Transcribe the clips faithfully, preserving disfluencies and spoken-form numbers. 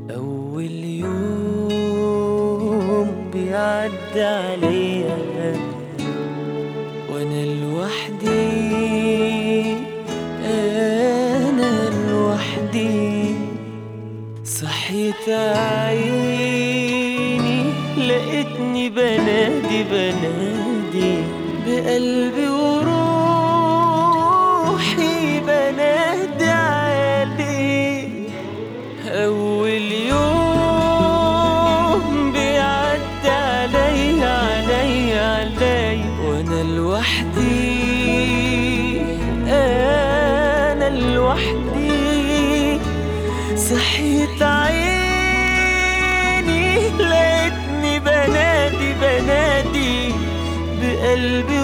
أول يوم بيعدي عليا وأنا لوحدي، أنا لوحدي. صحيت عيني لقيتني بنادي بنادي بقلبي وروحي، بنادي عليك. أول يوم بيعدي عليا عليا عليا وأنا لوحدي، أنا لوحدي. صحيت عيني لقيتني بنادي بنادي بقلبي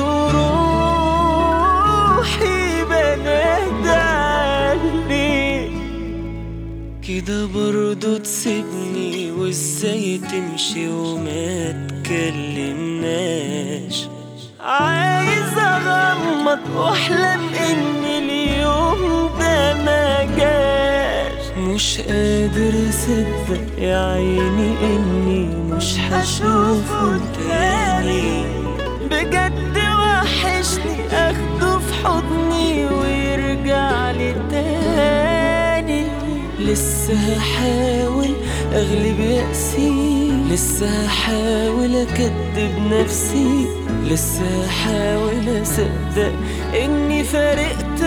وروحي، بنادي عليك. كده برضو تسيبني وازاي تمشي وما تكلمناش؟ عايز اغمض واحلم ان اليوم ده ما جاش. مش قادر اصدق يا عيني اني مش هشوفه تاني. بجد وحشني اخده في حضني ويرجع لي تاني. لسه هحاول اغلب يأسي، لسه هحاول اكدب نفسي، لسه هحاول اصدق اني فارقت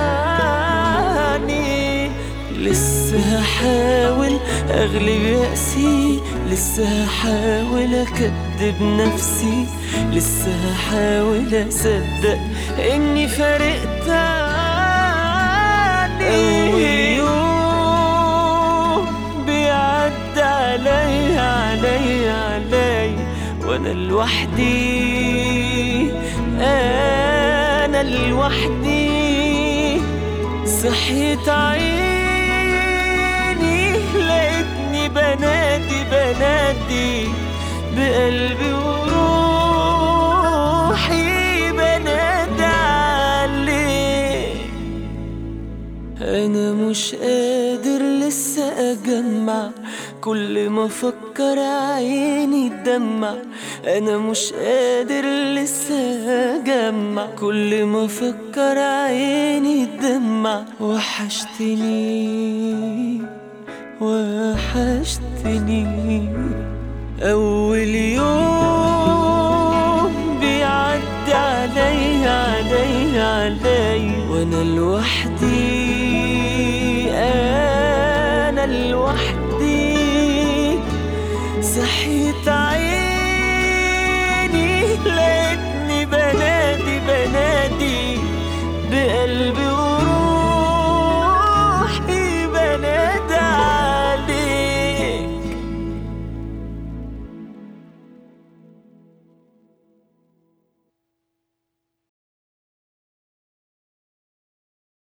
عني. لسه هحاول اغلب يأسي، لسه هحاول اكدب نفسي، لسه هحاول اصدق اني فارقت عني. أول يوم بيعدي عليا عليا عليا وانا لوحدي، انا لوحدي. صحيت عيني لقيتني بنادي بنادي بقلبي وروحي، بنادي عليك. انا مش قادر لسه اجمع، كل ما افكر عيني تدمع. انا مش قادر لسه اجمع، كل ما افكر عيني تدمع. وحشتني وحشتني. اول يوم بيعدي عليا عليا عليا وانا لوحدي،